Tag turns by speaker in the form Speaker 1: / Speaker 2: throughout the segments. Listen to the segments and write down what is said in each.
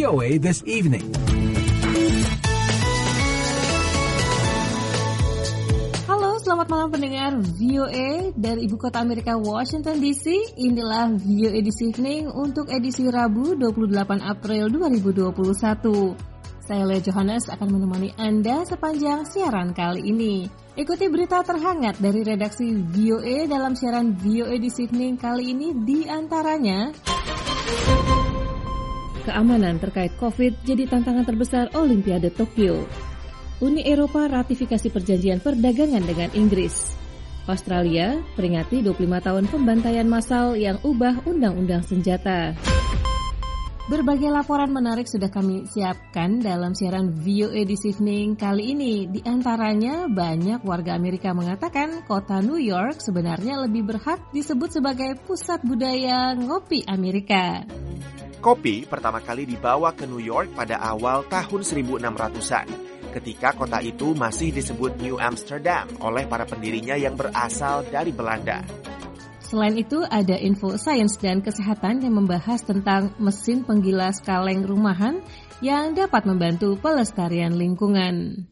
Speaker 1: VOA This Evening.
Speaker 2: Halo, selamat malam pendengar VOA dari Ibu Kota Amerika, Washington DC. Inilah VOA This Evening untuk edisi Rabu 28 April 2021. Saya Lea Johannes akan menemani Anda sepanjang siaran kali ini. Ikuti berita terhangat dari redaksi VOA dalam siaran VOA This Evening kali ini, di antaranya: keamanan terkait COVID jadi tantangan terbesar Olimpiade Tokyo. Uni Eropa ratifikasi perjanjian perdagangan dengan Inggris. Australia peringati 25 tahun pembantaian massal yang ubah undang-undang senjata. Berbagai laporan menarik sudah kami siapkan dalam siaran VOA This Evening kali ini. Di antaranya, banyak warga Amerika mengatakan kota New York sebenarnya lebih berhak disebut sebagai pusat budaya ngopi Amerika.
Speaker 3: Kopi pertama kali dibawa ke New York pada awal tahun 1600-an, ketika kota itu masih disebut New Amsterdam oleh para pendirinya yang berasal dari Belanda.
Speaker 2: Selain itu, ada info sains dan kesehatan yang membahas tentang mesin penggilas kaleng rumahan yang dapat membantu pelestarian lingkungan.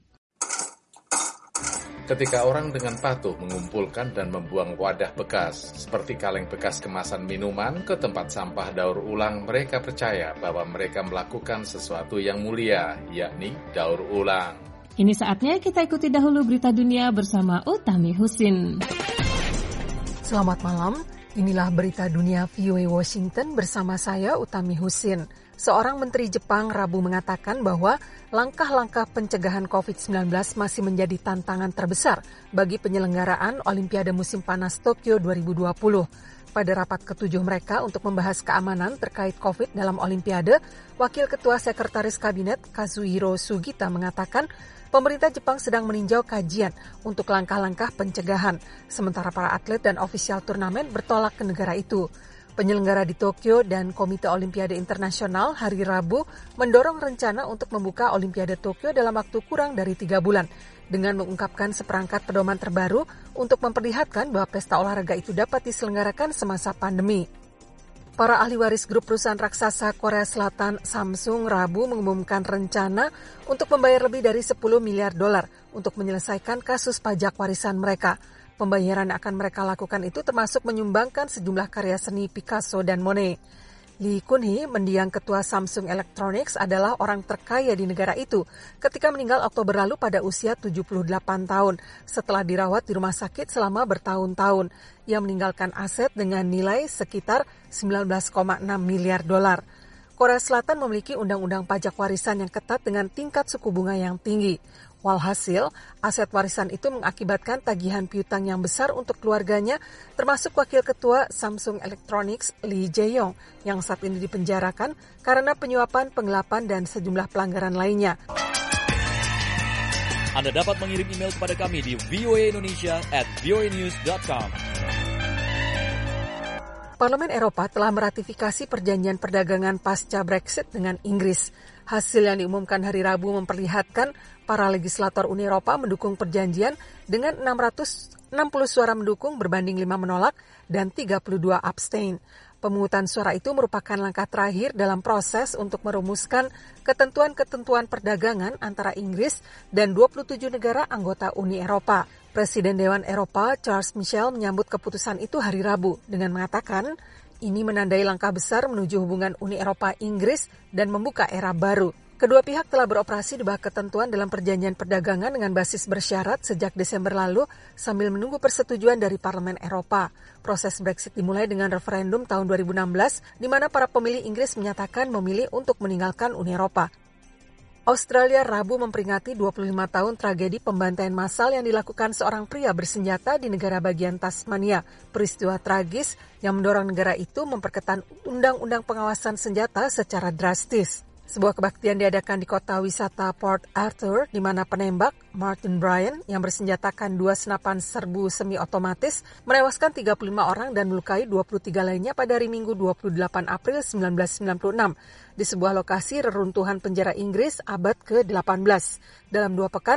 Speaker 4: Ketika orang dengan patuh mengumpulkan dan membuang wadah bekas, seperti kaleng bekas kemasan minuman, ke tempat sampah daur ulang, mereka percaya bahwa mereka melakukan sesuatu yang mulia, yakni daur ulang.
Speaker 2: Ini saatnya kita ikuti dahulu berita dunia bersama Utami Husin.
Speaker 5: Selamat malam, inilah berita dunia VOA Washington bersama saya Utami Husin. Seorang menteri Jepang Rabu mengatakan bahwa langkah-langkah pencegahan COVID-19 masih menjadi tantangan terbesar bagi penyelenggaraan Olimpiade Musim Panas Tokyo 2020. Pada rapat ke-7 mereka untuk membahas keamanan terkait COVID dalam Olimpiade, Wakil Ketua Sekretaris Kabinet Kazuhiro Sugita mengatakan pemerintah Jepang sedang meninjau kajian untuk langkah-langkah pencegahan, sementara para atlet dan ofisial turnamen bertolak ke negara itu. Penyelenggara di Tokyo dan Komite Olimpiade Internasional hari Rabu mendorong rencana untuk membuka Olimpiade Tokyo dalam waktu kurang dari 3 bulan, dengan mengungkapkan seperangkat pedoman terbaru untuk memperlihatkan bahwa pesta olahraga itu dapat diselenggarakan semasa pandemi. Para ahli waris grup perusahaan raksasa Korea Selatan Samsung Rabu mengumumkan rencana untuk membayar lebih dari $10 miliar untuk menyelesaikan kasus pajak warisan mereka. Pembayaran yang akan mereka lakukan itu termasuk menyumbangkan sejumlah karya seni Picasso dan Monet. Lee Kun-hee, mendiang ketua Samsung Electronics, adalah orang terkaya di negara itu ketika meninggal Oktober lalu pada usia 78 tahun setelah dirawat di rumah sakit selama bertahun-tahun. Ia meninggalkan aset dengan nilai sekitar $19,6 miliar. Korea Selatan memiliki undang-undang pajak warisan yang ketat dengan tingkat suku bunga yang tinggi. Walhasil, aset warisan itu mengakibatkan tagihan piutang yang besar untuk keluarganya, termasuk Wakil Ketua Samsung Electronics Lee Jae-yong yang saat ini dipenjarakan karena penyuapan, penggelapan, dan sejumlah pelanggaran lainnya.
Speaker 6: Anda dapat mengirim email kepada kami di voaindonesia@voanews.com.
Speaker 5: Parlemen Eropa telah meratifikasi perjanjian perdagangan pasca Brexit dengan Inggris. Hasil yang diumumkan hari Rabu memperlihatkan para legislator Uni Eropa mendukung perjanjian dengan 660 suara mendukung berbanding 5 menolak dan 32 abstain. Pemungutan suara itu merupakan langkah terakhir dalam proses untuk merumuskan ketentuan-ketentuan perdagangan antara Inggris dan 27 negara anggota Uni Eropa. Presiden Dewan Eropa Charles Michel menyambut keputusan itu hari Rabu dengan mengatakan ini menandai langkah besar menuju hubungan Uni Eropa-Inggris dan membuka era baru. Kedua pihak telah beroperasi di bawah ketentuan dalam perjanjian perdagangan dengan basis bersyarat sejak Desember lalu sambil menunggu persetujuan dari Parlemen Eropa. Proses Brexit dimulai dengan referendum tahun 2016 di mana para pemilih Inggris menyatakan memilih untuk meninggalkan Uni Eropa. Australia Rabu memperingati 25 tahun tragedi pembantaian massal yang dilakukan seorang pria bersenjata di negara bagian Tasmania. Peristiwa tragis yang mendorong negara itu memperketat undang-undang pengawasan senjata secara drastis. Sebuah kebaktian diadakan di kota wisata Port Arthur, di mana penembak Martin Bryan yang bersenjatakan 2 senapan serbu semi-otomatis menewaskan 35 orang dan melukai 23 lainnya pada hari Minggu 28 April 1996 di sebuah lokasi reruntuhan penjara Inggris abad ke-18. Dalam 2 pekan,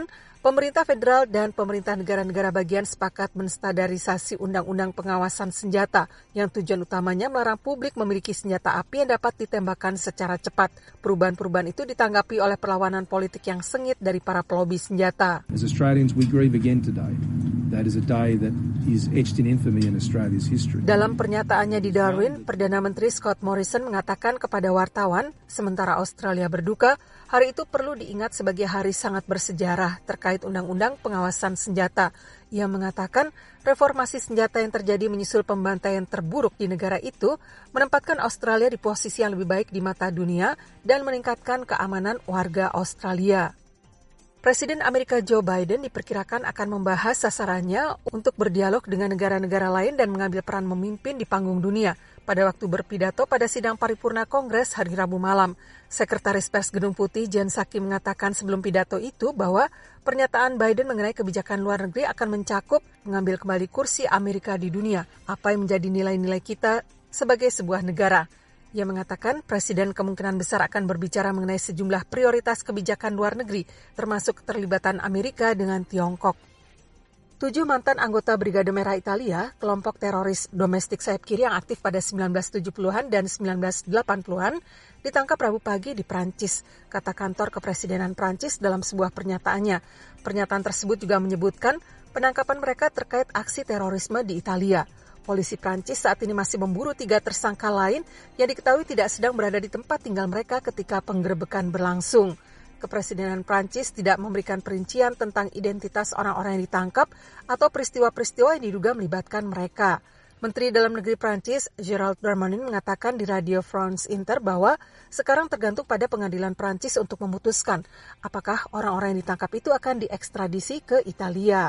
Speaker 5: Pemerintah federal dan pemerintah negara-negara bagian sepakat menstandarisasi undang-undang pengawasan senjata yang tujuan utamanya melarang publik memiliki senjata api yang dapat ditembakkan secara cepat. Perubahan-perubahan itu ditanggapi oleh perlawanan politik yang sengit dari para pelobi senjata.
Speaker 1: As Australians, we grieve again today. That is a day that is etched in infamy in Australia's history.
Speaker 5: Dalam pernyataannya di Darwin, Perdana Menteri Scott Morrison mengatakan kepada wartawan, sementara Australia berduka, hari itu perlu diingat sebagai hari sangat bersejarah terkait undang-undang pengawasan senjata. Ia mengatakan reformasi senjata yang terjadi menyusul pembantaian terburuk di negara itu menempatkan Australia di posisi yang lebih baik di mata dunia dan meningkatkan keamanan warga Australia. Presiden Amerika Joe Biden diperkirakan akan membahas sasarannya untuk berdialog dengan negara-negara lain dan mengambil peran memimpin di panggung dunia. Pada waktu berpidato pada sidang paripurna Kongres hari Rabu malam, Sekretaris Pers Gedung Putih Jen Psaki mengatakan sebelum pidato itu bahwa pernyataan Biden mengenai kebijakan luar negeri akan mencakup mengambil kembali kursi Amerika di dunia, apa yang menjadi nilai-nilai kita sebagai sebuah negara. Ia mengatakan Presiden kemungkinan besar akan berbicara mengenai sejumlah prioritas kebijakan luar negeri, termasuk keterlibatan Amerika dengan Tiongkok. 7 mantan anggota Brigade Merah Italia, kelompok teroris domestik sayap kiri yang aktif pada 1970-an dan 1980-an, ditangkap Rabu pagi di Prancis, kata kantor kepresidenan Prancis dalam sebuah pernyataannya. Pernyataan tersebut juga menyebutkan penangkapan mereka terkait aksi terorisme di Italia. Polisi Prancis saat ini masih memburu 3 tersangka lain yang diketahui tidak sedang berada di tempat tinggal mereka ketika penggerebekan berlangsung. Kepresidenan Prancis tidak memberikan perincian tentang identitas orang-orang yang ditangkap atau peristiwa-peristiwa yang diduga melibatkan mereka. Menteri Dalam Negeri Prancis, Gérald Darmanin, mengatakan di Radio France Inter bahwa sekarang tergantung pada pengadilan Prancis untuk memutuskan apakah orang-orang yang ditangkap itu akan diekstradisi ke Italia.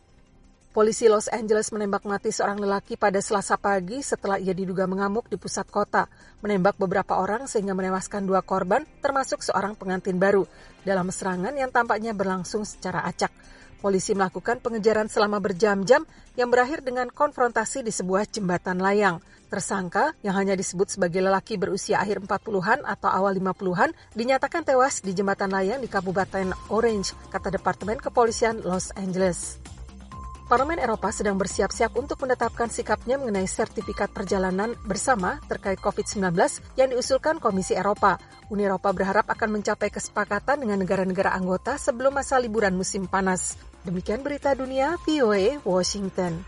Speaker 5: Polisi Los Angeles menembak mati seorang lelaki pada Selasa pagi setelah ia diduga mengamuk di pusat kota. Menembak beberapa orang sehingga menewaskan 2 korban, termasuk seorang pengantin baru, dalam serangan yang tampaknya berlangsung secara acak. Polisi melakukan pengejaran selama berjam-jam yang berakhir dengan konfrontasi di sebuah jembatan layang. Tersangka, yang hanya disebut sebagai lelaki berusia akhir 40-an atau awal 50-an, dinyatakan tewas di jembatan layang di Kabupaten Orange, kata Departemen Kepolisian Los Angeles. Parlemen Eropa sedang bersiap-siap untuk menetapkan sikapnya mengenai sertifikat perjalanan bersama terkait COVID-19 yang diusulkan Komisi Eropa. Uni Eropa berharap akan mencapai kesepakatan dengan negara-negara anggota sebelum masa liburan musim panas. Demikian berita dunia VOA Washington.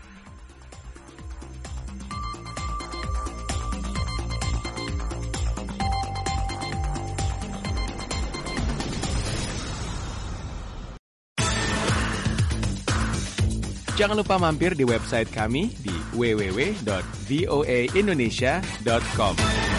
Speaker 7: Jangan lupa mampir di website kami di www.voaindonesia.com.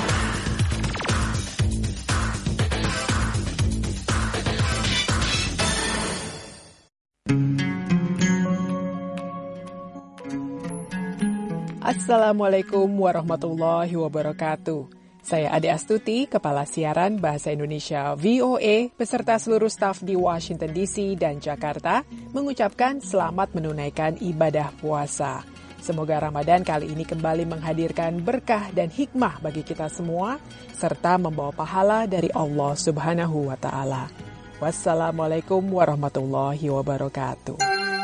Speaker 8: Assalamualaikum warahmatullahi wabarakatuh. Saya Ade Astuti, Kepala Siaran Bahasa Indonesia VOA, beserta seluruh staf di Washington DC dan Jakarta, mengucapkan selamat menunaikan ibadah puasa. Semoga Ramadan kali ini kembali menghadirkan berkah dan hikmah bagi kita semua, serta membawa pahala dari Allah Subhanahu wa Ta'ala. Wassalamualaikum warahmatullahi wabarakatuh.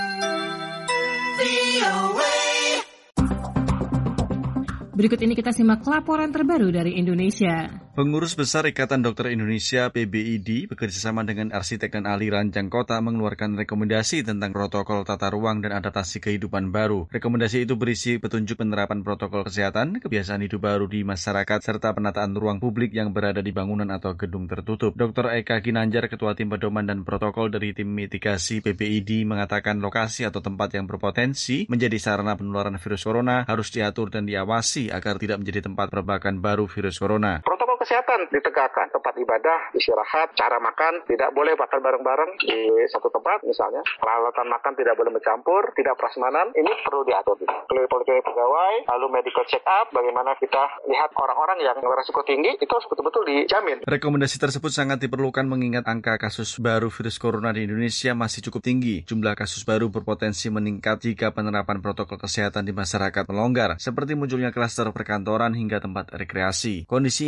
Speaker 2: Berikut ini kita simak laporan terbaru dari Indonesia.
Speaker 9: Pengurus Besar Ikatan Dokter Indonesia PBID bekerjasama dengan arsitek dan ahli rancang kota mengeluarkan rekomendasi tentang protokol tata ruang dan adaptasi kehidupan baru. Rekomendasi itu berisi petunjuk penerapan protokol kesehatan, kebiasaan hidup baru di masyarakat, serta penataan ruang publik yang berada di bangunan atau gedung tertutup. Dr. Eka Ginanjar, Ketua Tim Pedoman dan Protokol dari Tim Mitigasi PBID, mengatakan lokasi atau tempat yang berpotensi menjadi sarana penularan virus corona harus diatur dan diawasi agar tidak menjadi tempat perbakan baru virus corona.
Speaker 10: Protokol kesehatan ditegakkan, tempat ibadah, istirahat, cara makan, tidak boleh makan bareng-bareng di satu tempat misalnya, peralatan makan tidak boleh mencampur, tidak prasmanan, ini perlu diatur. Poliklinik pegawai, lalu medical check up, bagaimana kita lihat orang-orang yang berisiko tinggi, itu harus betul-betul dijamin.
Speaker 9: Rekomendasi tersebut sangat diperlukan mengingat angka kasus baru virus corona di Indonesia masih cukup tinggi. Jumlah kasus baru berpotensi meningkat jika penerapan protokol kesehatan di masyarakat melonggar, seperti munculnya klaster perkantoran hingga tempat rekreasi. Kondisi ini harus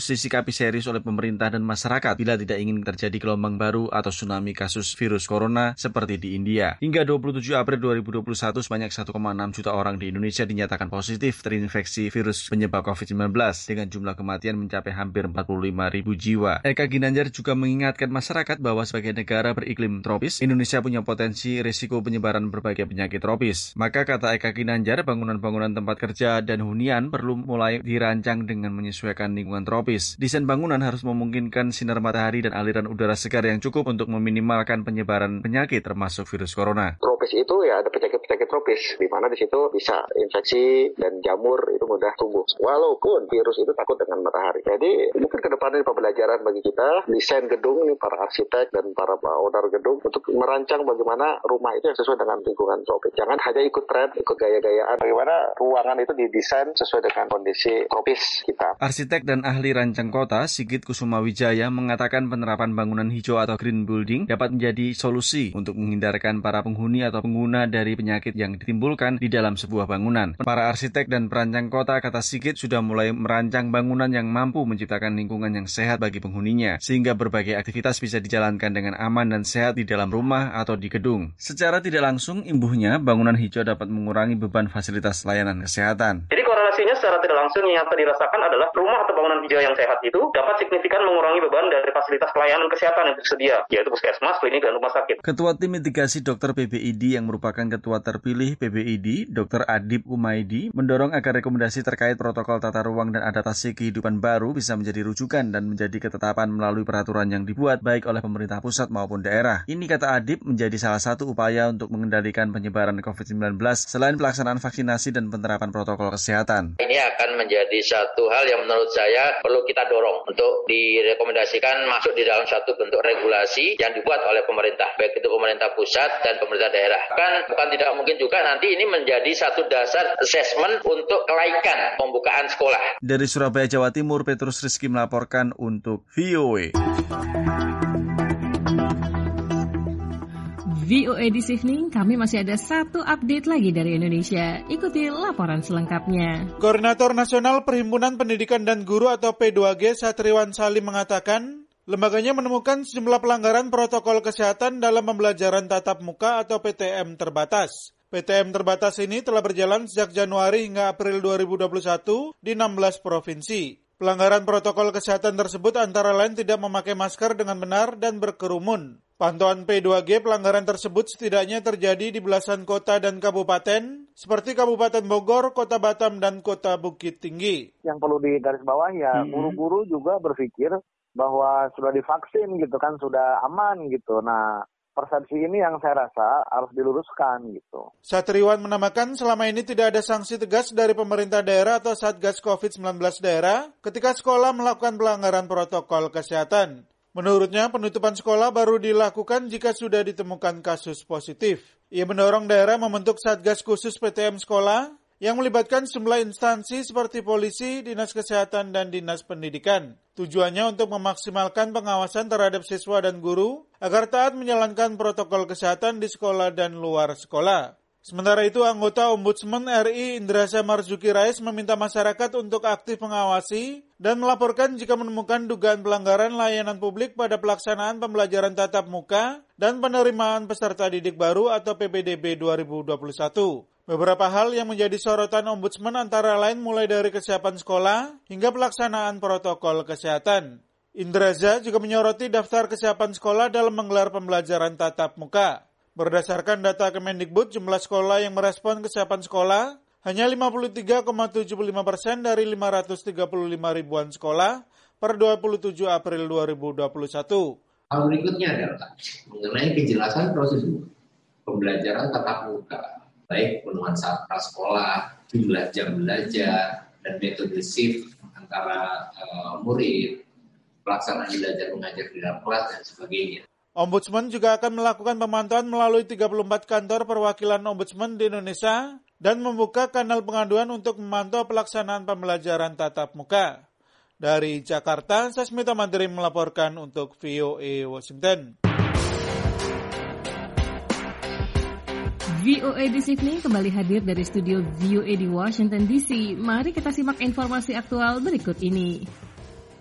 Speaker 9: disikapi serius oleh pemerintah dan masyarakat bila tidak ingin terjadi gelombang baru atau tsunami kasus virus corona seperti di India. Hingga 27 April 2021, sebanyak 1,6 juta orang di Indonesia dinyatakan positif terinfeksi virus penyebab COVID-19 dengan jumlah kematian mencapai hampir 45.000 jiwa. Eka Ginanjar juga mengingatkan masyarakat bahwa sebagai negara beriklim tropis, Indonesia punya potensi risiko penyebaran berbagai penyakit tropis. Maka kata Eka Ginanjar, bangunan-bangunan tempat kerja dan hunian perlu mulai dirancang dengan menyesuaikan lingkungan tropis. Desain bangunan harus memungkinkan sinar matahari dan aliran udara segar yang cukup untuk meminimalkan penyebaran penyakit termasuk virus corona.
Speaker 10: Tropis itu ya ada penyakit-penyakit tropis, di mana di situ bisa infeksi dan jamur itu mudah tumbuh. Walaupun virus itu takut dengan matahari. Jadi mungkin ke depan ini pembelajaran bagi kita, desain gedung ini para arsitek dan para owner gedung untuk merancang bagaimana rumah itu yang sesuai dengan lingkungan tropis. Jangan hanya ikut tren, ikut gaya-gayaan. Bagaimana ruangan itu didesain sesuai dengan kondisi tropis kita.
Speaker 9: Arsitek dan ahli rancang kota Sigit Kusumawijaya mengatakan penerapan bangunan hijau atau green building dapat menjadi solusi untuk menghindarkan para penghuni atau pengguna dari penyakit yang ditimbulkan di dalam sebuah bangunan. Para arsitek dan perancang kota, kata Sigit, sudah mulai merancang bangunan yang mampu menciptakan lingkungan yang sehat bagi penghuninya, sehingga berbagai aktivitas bisa dijalankan dengan aman dan sehat di dalam rumah atau di gedung. Secara tidak langsung, imbuhnya bangunan hijau dapat mengurangi beban fasilitas layanan kesehatan.
Speaker 11: Jadi korelasinya secara tidak langsung yang akan dirasakan adalah rumah atau bangunan hijau yang sehat itu dapat signifikan mengurangi beban dari fasilitas pelayanan kesehatan yang tersedia, yaitu puskesmas, klinik, dan rumah sakit.
Speaker 9: Ketua Tim Mitigasi Dokter PBID yang merupakan ketua terpilih PBID, Dr. Adib Umaidi, mendorong agar rekomendasi terkait protokol tata ruang dan adaptasi kehidupan baru bisa menjadi rujukan dan menjadi ketetapan melalui peraturan yang dibuat baik oleh pemerintah pusat maupun daerah. Ini, kata Adib, menjadi salah satu upaya untuk mengendalikan penyebaran COVID-19 selain pelaksanaan vaksinasi dan penerapan protokol kesehatan.
Speaker 12: Ini akan menjadi satu hal yang menurut saya perlu kita dorong untuk direkomendasikan masuk di dalam satu bentuk regulasi yang dibuat oleh pemerintah, baik itu pemerintah pusat dan pemerintah daerah. Bukan tidak mungkin juga nanti ini menjadi satu dasar assessment untuk kelaikan pembukaan sekolah.
Speaker 9: Dari Surabaya, Jawa Timur, Petrus Rizky melaporkan untuk VOA.
Speaker 2: VOA This Evening, kami masih ada satu update lagi dari Indonesia. Ikuti laporan selengkapnya.
Speaker 13: Koordinator Nasional Perhimpunan Pendidikan dan Guru atau P2G, Satriwan Salim mengatakan, lembaganya menemukan sejumlah pelanggaran protokol kesehatan dalam pembelajaran tatap muka atau PTM terbatas. PTM terbatas ini telah berjalan sejak Januari hingga April 2021 di 16 provinsi. Pelanggaran protokol kesehatan tersebut antara lain tidak memakai masker dengan benar dan berkerumun. Pantauan P2G, pelanggaran tersebut setidaknya terjadi di belasan kota dan kabupaten, seperti Kabupaten Bogor, Kota Batam, dan Kota Bukit Tinggi.
Speaker 14: Yang perlu digarisbawahi ya, guru-guru juga berpikir bahwa sudah divaksin gitu kan, sudah aman gitu. Nah, persepsi ini yang saya rasa harus diluruskan gitu.
Speaker 13: Satriwan menambahkan selama ini tidak ada sanksi tegas dari pemerintah daerah atau Satgas COVID-19 daerah ketika sekolah melakukan pelanggaran protokol kesehatan. Menurutnya, penutupan sekolah baru dilakukan jika sudah ditemukan kasus positif. Ia mendorong daerah membentuk Satgas khusus PTM sekolah yang melibatkan sejumlah instansi seperti polisi, dinas kesehatan, dan dinas pendidikan. Tujuannya untuk memaksimalkan pengawasan terhadap siswa dan guru agar taat menjalankan protokol kesehatan di sekolah dan luar sekolah. Sementara itu, anggota Ombudsman RI Indraza Marzuki Rais meminta masyarakat untuk aktif mengawasi dan melaporkan jika menemukan dugaan pelanggaran layanan publik pada pelaksanaan pembelajaran tatap muka dan penerimaan peserta didik baru atau PPDB 2021. Beberapa hal yang menjadi sorotan Ombudsman antara lain mulai dari kesiapan sekolah hingga pelaksanaan protokol kesehatan. Indraza juga menyoroti daftar kesiapan sekolah dalam menggelar pembelajaran tatap muka. Berdasarkan data Kemendikbud, jumlah sekolah yang merespon kesiapan sekolah hanya 53,75% dari 535 ribuan sekolah per 27 April 2021.
Speaker 15: Hal berikutnya adalah mengenai kejelasan prosedur pembelajaran tatap muka, baik pemenuhan saat prasekolah, jumlah jam belajar, dan metode shift antara murid, pelaksanaan belajar mengajar di dalam kelas, dan sebagainya.
Speaker 13: Ombudsman juga akan melakukan pemantauan melalui 34 kantor perwakilan Ombudsman di Indonesia dan membuka kanal pengaduan untuk memantau pelaksanaan pembelajaran tatap muka. Dari Jakarta, Sasmita Madrim melaporkan untuk VOA Washington.
Speaker 2: VOA This Evening kembali hadir dari studio VOA di Washington DC. Mari kita simak informasi aktual berikut ini.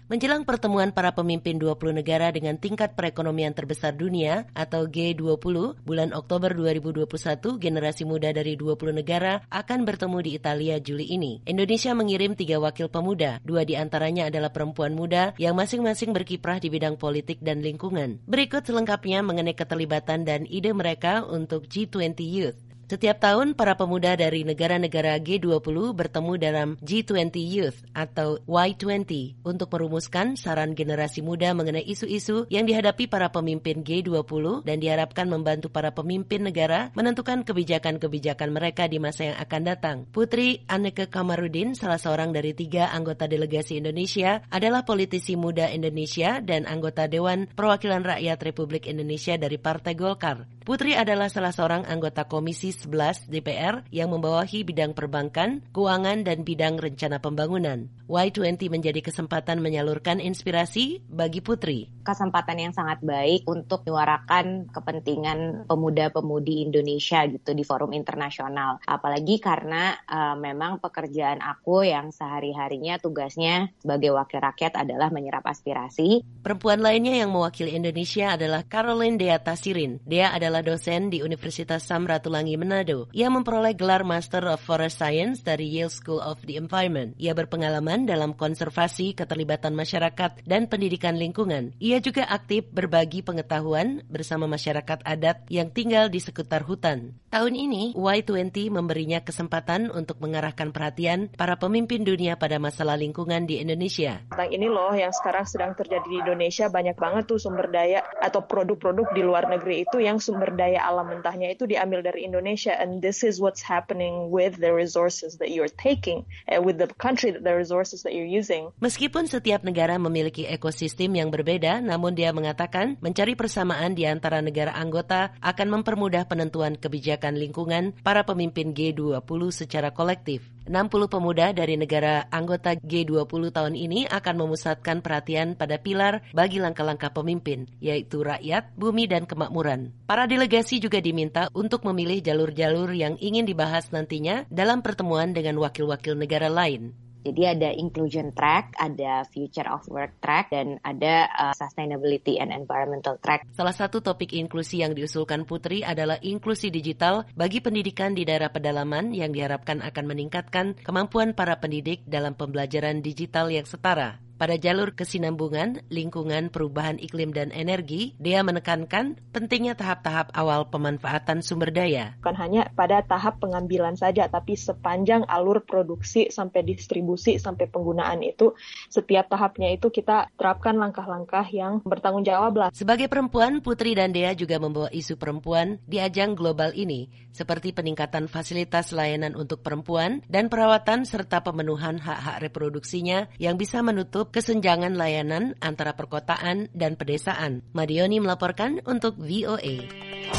Speaker 16: Menjelang pertemuan para pemimpin 20 negara dengan tingkat perekonomian terbesar dunia atau G20, bulan Oktober 2021, generasi muda dari 20 negara akan bertemu di Italia Juli ini. Indonesia mengirim 3 wakil pemuda, 2 di antaranya adalah perempuan muda yang masing-masing berkiprah di bidang politik dan lingkungan. Berikut selengkapnya mengenai keterlibatan dan ide mereka untuk G20 Youth. Setiap tahun, para pemuda dari negara-negara G20 bertemu dalam G20 Youth atau Y20 untuk merumuskan saran generasi muda mengenai isu-isu yang dihadapi para pemimpin G20 dan diharapkan membantu para pemimpin negara menentukan kebijakan-kebijakan mereka di masa yang akan datang. Putri Anneke Kamarudin, salah seorang dari 3 anggota delegasi Indonesia, adalah politisi muda Indonesia dan anggota Dewan Perwakilan Rakyat Republik Indonesia dari Partai Golkar. Putri adalah salah seorang anggota Komisi 11 DPR yang membawahi bidang perbankan, keuangan, dan bidang rencana pembangunan. Y20 menjadi kesempatan menyalurkan inspirasi bagi Putri.
Speaker 17: Kesempatan yang sangat baik untuk menyuarakan kepentingan pemuda-pemudi Indonesia gitu di forum internasional. Apalagi karena memang pekerjaan aku yang sehari-harinya tugasnya sebagai wakil rakyat adalah menyerap aspirasi.
Speaker 16: Perempuan lainnya yang mewakili Indonesia adalah Caroline Dea Tasirin. Dea adalah dosen di Universitas Samratulangi Manado. Ia memperoleh gelar Master of Forest Science dari Yale School of the Environment. Ia berpengalaman dalam konservasi, keterlibatan masyarakat, dan pendidikan lingkungan. Ia juga aktif berbagi pengetahuan bersama masyarakat adat yang tinggal di sekitar hutan. Tahun ini, Y20 memberinya kesempatan untuk mengarahkan perhatian para pemimpin dunia pada masalah lingkungan di Indonesia.
Speaker 18: Ini loh yang sekarang sedang terjadi di Indonesia, banyak banget tuh sumber daya atau produk-produk di luar negeri itu yang sumber daya alam mentahnya itu diambil dari Indonesia, and this is what's happening with the resources that you're taking, with the country, the resources that you're using.
Speaker 16: Meskipun setiap negara memiliki ekosistem yang berbeda, namun dia mengatakan mencari persamaan di antara negara anggota akan mempermudah penentuan kebijakan lingkungan para pemimpin G20 secara kolektif. 60 pemuda dari negara anggota G20 tahun ini akan memusatkan perhatian pada pilar bagi langkah-langkah pemimpin, yaitu rakyat, bumi, dan kemakmuran. Para delegasi juga diminta untuk memilih jalur-jalur yang ingin dibahas nantinya dalam pertemuan dengan wakil-wakil negara lain.
Speaker 17: Jadi ada inclusion track, ada future of work track, dan ada sustainability and environmental track.
Speaker 16: Salah satu topik inklusi yang diusulkan Putri adalah inklusi digital bagi pendidikan di daerah pedalaman yang diharapkan akan meningkatkan kemampuan para pendidik dalam pembelajaran digital yang setara. Pada jalur kesinambungan, lingkungan, perubahan iklim, dan energi, dia menekankan pentingnya tahap-tahap awal pemanfaatan sumber daya.
Speaker 18: Bukan hanya pada tahap pengambilan saja, tapi sepanjang alur produksi sampai distribusi sampai penggunaan itu, setiap tahapnya itu kita terapkan langkah-langkah yang bertanggung jawab lah.
Speaker 16: Sebagai perempuan, Putri dan Dea juga membawa isu perempuan di ajang global ini, seperti peningkatan fasilitas layanan untuk perempuan dan perawatan serta pemenuhan hak-hak reproduksinya yang bisa menutup kesenjangan layanan antara perkotaan dan pedesaan. Madioni melaporkan untuk VOA.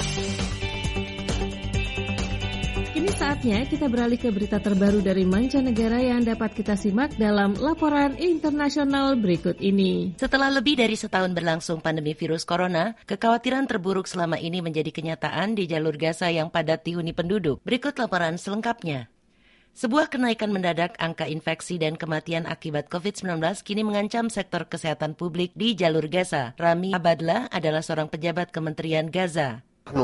Speaker 2: Kini saatnya kita beralih ke berita terbaru dari mancanegara yang dapat kita simak dalam laporan internasional berikut ini.
Speaker 16: Setelah lebih dari setahun berlangsung pandemi virus corona, kekhawatiran terburuk selama ini menjadi kenyataan di jalur Gaza yang padat dihuni penduduk. Berikut laporan selengkapnya. Sebuah kenaikan mendadak angka infeksi dan kematian akibat COVID-19 kini mengancam sektor kesehatan publik di jalur Gaza. Rami Abadlah adalah seorang pejabat Kementerian Gaza.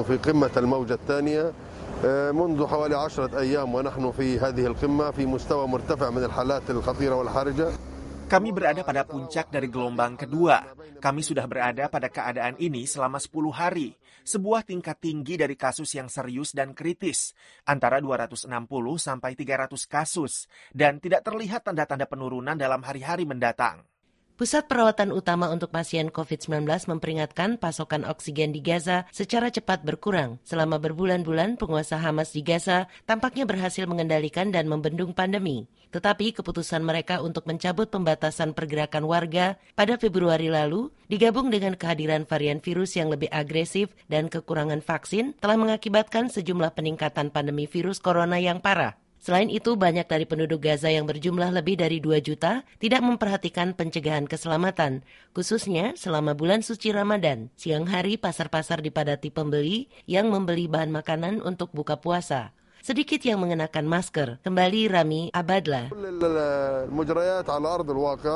Speaker 19: منذ حوالي 10 أيام ونحن في هذه القمة في مستوى مرتفع من الحالات الخطيرة والحرجة.
Speaker 3: Kami berada pada puncak dari gelombang kedua. Kami sudah berada pada keadaan ini selama 10 hari. Sebuah tingkat tinggi dari kasus yang serius dan kritis, antara 260 sampai 300 kasus, dan tidak terlihat tanda-tanda penurunan dalam hari-hari mendatang.
Speaker 16: Pusat perawatan utama untuk pasien COVID-19 memperingatkan pasokan oksigen di Gaza secara cepat berkurang. Selama berbulan-bulan, penguasa Hamas di Gaza tampaknya berhasil mengendalikan dan membendung pandemi. Tetapi keputusan mereka untuk mencabut pembatasan pergerakan warga pada Februari lalu, digabung dengan kehadiran varian virus yang lebih agresif dan kekurangan vaksin, telah mengakibatkan sejumlah peningkatan pandemi virus corona yang parah. Selain itu, banyak dari penduduk Gaza yang berjumlah lebih dari 2 juta tidak memperhatikan pencegahan keselamatan, khususnya selama bulan suci Ramadan. Siang hari, pasar-pasar dipadati pembeli yang membeli bahan makanan untuk buka puasa. Sedikit yang mengenakan masker. Kembali Rami Abadlah.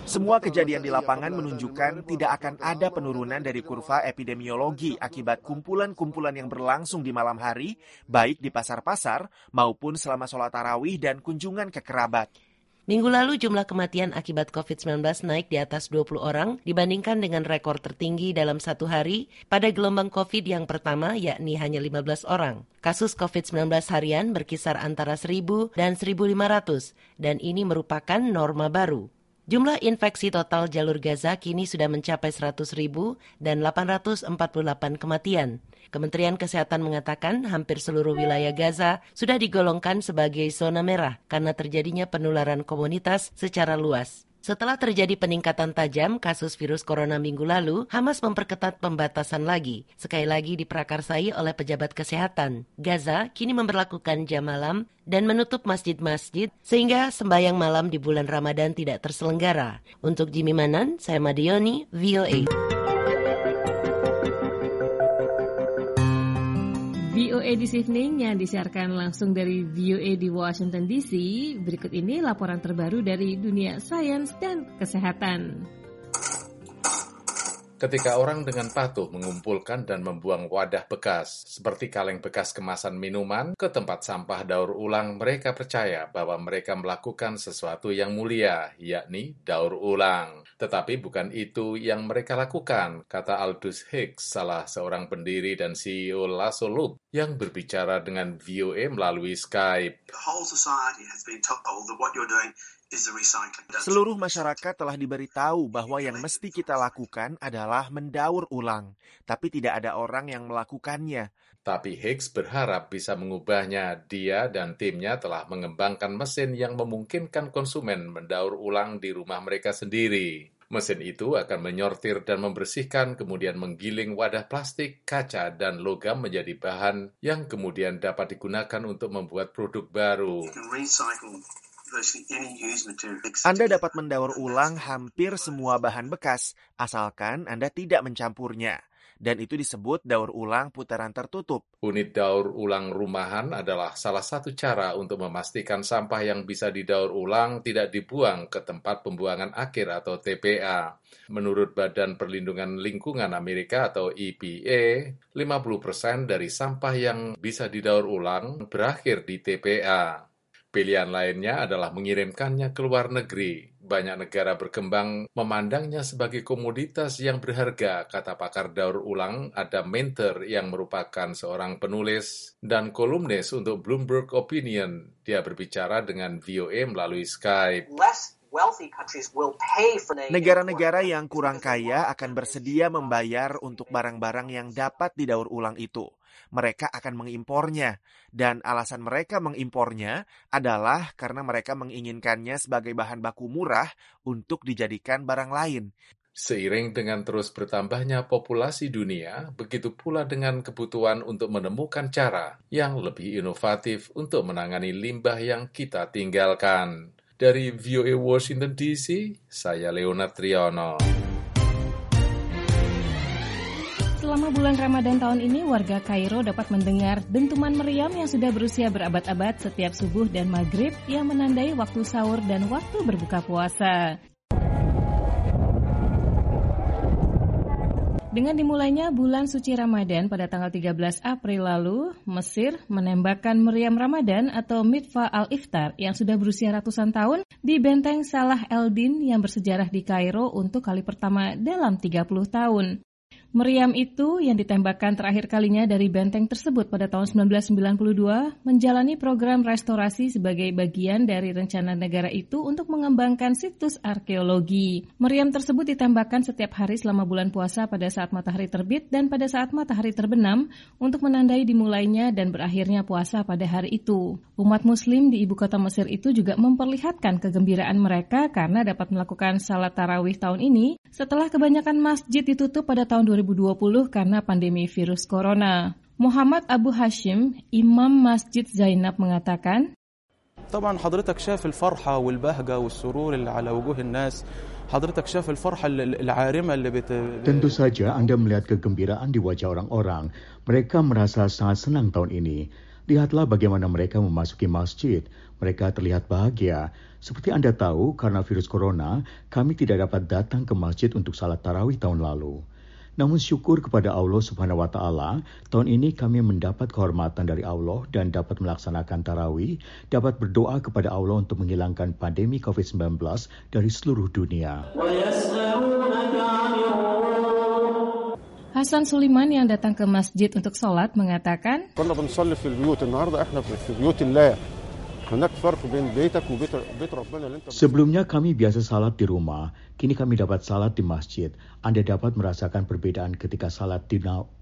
Speaker 3: Semua kejadian di lapangan menunjukkan tidak akan ada penurunan dari kurva epidemiologi akibat kumpulan-kumpulan yang berlangsung di malam hari, baik di pasar-pasar maupun selama sholat tarawih dan kunjungan ke kerabat.
Speaker 16: Minggu lalu jumlah kematian akibat COVID-19 naik di atas 20 orang dibandingkan dengan rekor tertinggi dalam satu hari pada gelombang COVID yang pertama, yakni hanya 15 orang. Kasus COVID-19 harian berkisar antara 1.000 dan 1.500 dan ini merupakan norma baru. Jumlah infeksi total jalur Gaza kini sudah mencapai 100.000 dan 848 kematian. Kementerian Kesehatan mengatakan hampir seluruh wilayah Gaza sudah digolongkan sebagai zona merah karena terjadinya penularan komunitas secara luas. Setelah terjadi peningkatan tajam kasus virus corona minggu lalu, Hamas memperketat pembatasan lagi. Sekali lagi diprakarsai oleh pejabat kesehatan. Gaza kini memberlakukan jam malam dan menutup masjid-masjid sehingga sembahyang malam di bulan Ramadan tidak terselenggara. Untuk Jimmy Manan, saya Madioni, VOA.
Speaker 2: VOA This Evening yang disiarkan langsung dari VOA di Washington DC. Berikut ini laporan terbaru dari dunia sains dan kesehatan.
Speaker 4: Ketika orang dengan patuh mengumpulkan dan membuang wadah bekas, seperti kaleng bekas kemasan minuman, ke tempat sampah daur ulang, mereka percaya bahwa mereka melakukan sesuatu yang mulia, yakni daur ulang. Tetapi bukan itu yang mereka lakukan, kata Aldous Hicks, salah seorang pendiri dan CEO Lasso Loop, yang berbicara dengan VOA melalui Skype.
Speaker 20: The whole society has been told that what you're doing is the recycling.
Speaker 3: Seluruh masyarakat telah diberitahu bahwa yang mesti kita lakukan adalah mendaur ulang, tapi tidak ada orang yang melakukannya.
Speaker 4: Tapi Hicks berharap bisa mengubahnya. Dia dan timnya telah mengembangkan mesin yang memungkinkan konsumen mendaur ulang di rumah mereka sendiri. Mesin itu akan menyortir dan membersihkan, kemudian menggiling wadah plastik, kaca, dan logam menjadi bahan yang kemudian dapat digunakan untuk membuat produk baru.
Speaker 3: Anda dapat mendaur ulang hampir semua bahan bekas, asalkan Anda tidak mencampurnya. Dan itu disebut daur ulang putaran tertutup.
Speaker 4: Unit daur ulang rumahan adalah salah satu cara untuk memastikan sampah yang bisa didaur ulang tidak dibuang ke tempat pembuangan akhir atau TPA. Menurut Badan Perlindungan Lingkungan Amerika atau EPA, 50% dari sampah yang bisa didaur ulang berakhir di TPA. Pilihan lainnya adalah mengirimkannya ke luar negeri. Banyak negara berkembang memandangnya sebagai komoditas yang berharga, kata pakar daur ulang Adam Minter yang merupakan seorang penulis dan kolumnis untuk Bloomberg Opinion. Dia berbicara dengan VOA melalui Skype.
Speaker 3: Negara-negara yang kurang kaya akan bersedia membayar untuk barang-barang yang dapat didaur ulang itu. Mereka akan mengimpornya, dan alasan mereka mengimpornya adalah karena mereka menginginkannya sebagai bahan baku murah untuk dijadikan barang lain.
Speaker 4: Seiring dengan terus bertambahnya populasi dunia, begitu pula dengan kebutuhan untuk menemukan cara yang lebih inovatif untuk menangani limbah yang kita tinggalkan. Dari VOA Washington DC, saya Leonard Triono.
Speaker 2: Selama bulan Ramadan tahun ini, warga Kairo dapat mendengar dentuman meriam yang sudah berusia berabad-abad setiap subuh dan maghrib yang menandai waktu sahur dan waktu berbuka puasa. Dengan dimulainya bulan suci Ramadan pada tanggal 13 April lalu, Mesir menembakkan meriam Ramadan atau Midfa al-Iftar yang sudah berusia ratusan tahun di benteng Salah el-Din yang bersejarah di Kairo untuk kali pertama dalam 30 tahun. Meriam itu yang ditembakkan terakhir kalinya dari benteng tersebut pada tahun 1992 menjalani program restorasi sebagai bagian dari rencana negara itu untuk mengembangkan situs arkeologi. Meriam tersebut ditembakkan setiap hari selama bulan puasa pada saat matahari terbit dan pada saat matahari terbenam untuk menandai dimulainya dan berakhirnya puasa pada hari itu. Umat muslim di ibu kota Mesir itu juga memperlihatkan kegembiraan mereka karena dapat melakukan salat tarawih tahun ini setelah kebanyakan masjid ditutup pada tahun 2020 karena pandemi virus corona. Muhammad Abu Hashim, Imam Masjid Zainab mengatakan,
Speaker 21: طبعا حضرتك شاف الفرحة والبهجة والسرور اللي على وجوه الناس. حضرتك شاف الفرحة العارمة اللي
Speaker 22: Tentu saja Anda melihat kegembiraan di wajah orang-orang. Mereka merasa sangat senang tahun ini.
Speaker 6: Lihatlah bagaimana mereka memasuki masjid. Mereka terlihat bahagia. Seperti Anda tahu, karena virus corona, kami tidak dapat datang ke masjid untuk salat tarawih tahun lalu. Namun syukur kepada Allah Subhanahu wa Ta'ala, tahun ini kami mendapat kehormatan dari Allah dan dapat melaksanakan tarawih, dapat berdoa kepada Allah untuk menghilangkan pandemi COVID-19 dari seluruh dunia.
Speaker 2: Hasan Suliman yang datang ke masjid untuk sholat mengatakan,
Speaker 6: sebelumnya kami biasa salat di rumah, kini kami dapat salat di masjid. Anda dapat merasakan perbedaan ketika salat di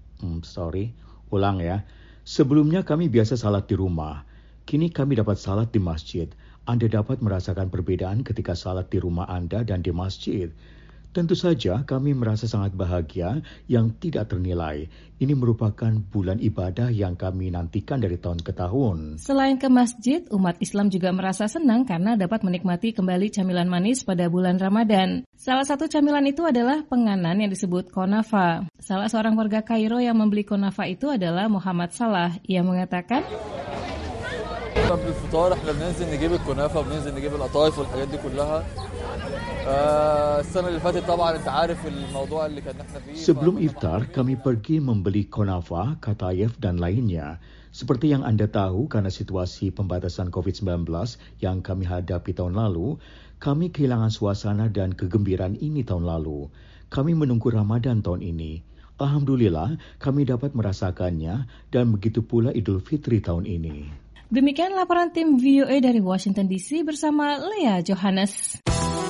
Speaker 6: Sebelumnya kami biasa salat di rumah, kini kami dapat salat di masjid. Anda dapat merasakan perbedaan ketika salat di rumah Anda dan di masjid. Tentu saja kami merasa sangat bahagia yang tidak ternilai. Ini merupakan bulan ibadah yang kami nantikan dari tahun ke tahun.
Speaker 2: Selain ke masjid, umat Islam juga merasa senang karena dapat menikmati kembali camilan manis pada bulan Ramadan. Salah satu camilan itu adalah penganan yang disebut konafa. Salah seorang warga Kairo yang membeli konafa itu adalah Muhammad Salah. Ia mengatakan,
Speaker 22: بالفطار احنا بننزل نجيب الكنافه وبننزل نجيب القطايف والحاجات دي كلها. السنه اللي فاتت طبعا انت عارف الموضوع اللي كنا احنا فيه.
Speaker 6: Sebelum iftar kami pergi membeli konafa, katayef dan lainnya. Seperti yang Anda tahu, karena situasi pembatasan COVID-19 yang kami hadapi tahun lalu, kami kehilangan suasana dan kegembiraan ini tahun lalu. Kami menunggu Ramadan tahun ini. Alhamdulillah, kami dapat merasakannya dan begitu pula Idul Fitri tahun ini.
Speaker 2: Demikian laporan tim VOA dari Washington DC bersama Lea Johannes.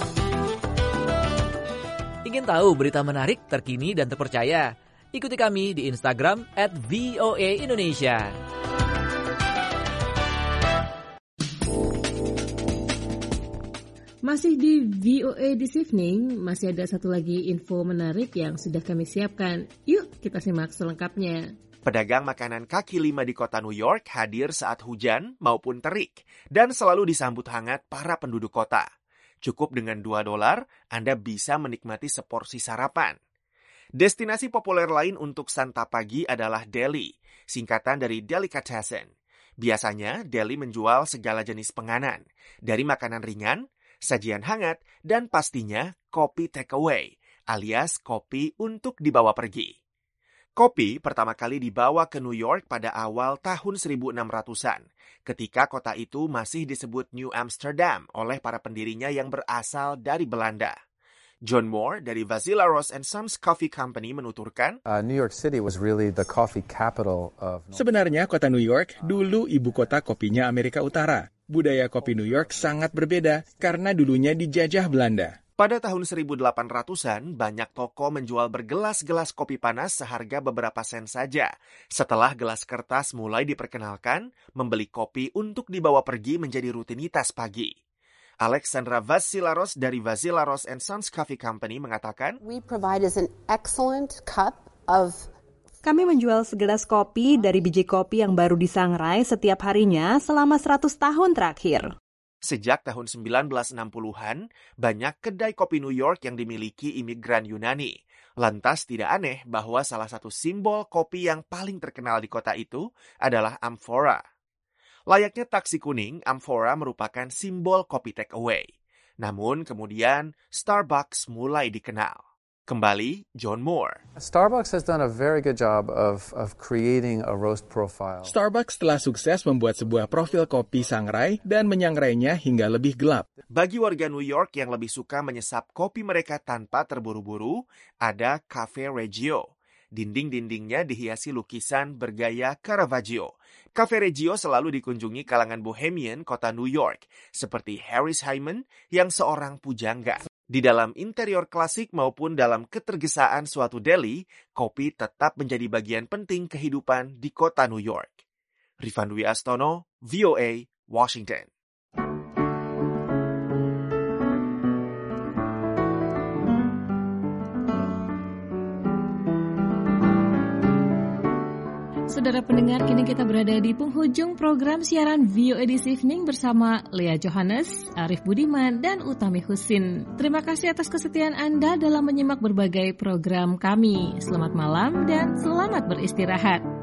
Speaker 23: Ingin tahu berita menarik, terkini, dan terpercaya? Ikuti kami di Instagram @VOA_Indonesia.
Speaker 2: Masih di VOA This Evening, masih ada satu lagi info menarik yang sudah kami siapkan. Yuk kita simak selengkapnya.
Speaker 3: Pedagang makanan kaki lima di kota New York hadir saat hujan maupun terik dan selalu disambut hangat para penduduk kota. Cukup dengan $2, Anda bisa menikmati seporsi sarapan. Destinasi populer lain untuk santap pagi adalah deli, singkatan dari delicatessen. Biasanya, deli menjual segala jenis penganan, dari makanan ringan, sajian hangat, dan pastinya kopi takeaway, alias kopi untuk dibawa pergi. Kopi pertama kali dibawa ke New York pada awal tahun 1600-an, ketika kota itu masih disebut New Amsterdam oleh para pendirinya yang berasal dari Belanda. John Moore dari Vassilaros & Sons Coffee Company menuturkan,
Speaker 24: New York City was really the coffee capital of...
Speaker 7: Sebenarnya kota New York dulu ibu kota kopinya Amerika Utara. Budaya kopi New York sangat berbeda karena dulunya dijajah Belanda.
Speaker 3: Pada tahun 1800-an, banyak toko menjual bergelas-gelas kopi panas seharga beberapa sen saja. Setelah gelas kertas mulai diperkenalkan, membeli kopi untuk dibawa pergi menjadi rutinitas pagi. Alexandra Vassilaros dari Vassilaros & Sons Coffee Company mengatakan,
Speaker 25: We provide us an excellent cup of... Kami menjual segelas kopi dari biji kopi yang baru disangrai setiap harinya selama 100 tahun terakhir.
Speaker 3: Sejak tahun 1960-an, banyak kedai kopi New York yang dimiliki imigran Yunani. Lantas tidak aneh bahwa salah satu simbol kopi yang paling terkenal di kota itu adalah amphora. Layaknya taksi kuning, amphora merupakan simbol kopi take away. Namun kemudian Starbucks mulai dikenal. Kembali, John Moore.
Speaker 24: Starbucks has done a very good job of creating a roast profile.
Speaker 7: Starbucks telah sukses membuat sebuah profil kopi sangrai dan menyangrainya hingga lebih gelap.
Speaker 3: Bagi warga New York yang lebih suka menyesap kopi mereka tanpa terburu-buru, ada Cafe Reggio. Dinding-dindingnya dihiasi lukisan bergaya Caravaggio. Cafe Reggio selalu dikunjungi kalangan bohemian kota New York, seperti Harris Hyman yang seorang pujangga. Di dalam interior klasik maupun dalam ketergesaan suatu deli, kopi tetap menjadi bagian penting kehidupan di kota New York. Rifan Dwi Astono, VOA, Washington.
Speaker 2: Saudara pendengar, kini kita berada di penghujung program siaran VOA This Evening bersama Lea Johannes, Arif Budiman, dan Utami Husin. Terima kasih atas kesetiaan Anda dalam menyimak berbagai program kami. Selamat malam dan selamat beristirahat.